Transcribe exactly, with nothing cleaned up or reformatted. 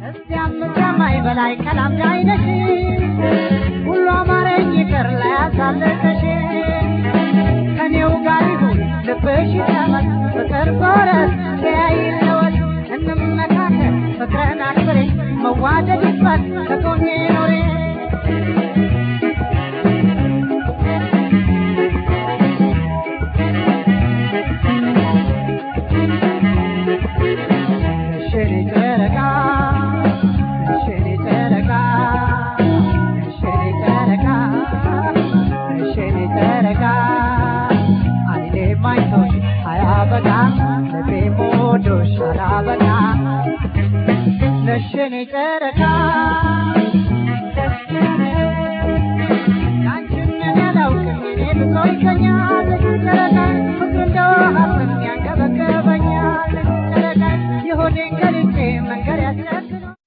እስቲያም ሰማይ በላይ ከላም ዳይነሽ ሁሉ አማረኝ ይቅር ላይ አሳለቀሽ ከኔው ጋር ይሁን ልብሽ ይተመት ፍቅር በወረት ተያይለወት እንመካከል ፍቅርን አክብሬ መዋደድ ይባል ከጎኔ ኖሬ Nashini teraka, kanchin ne lau kini ne koi kanya teraka.